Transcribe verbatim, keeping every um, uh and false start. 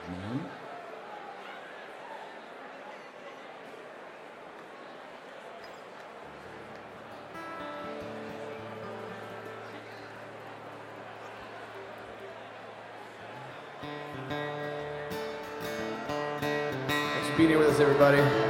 Mhm. Thanks for being here with us, everybody.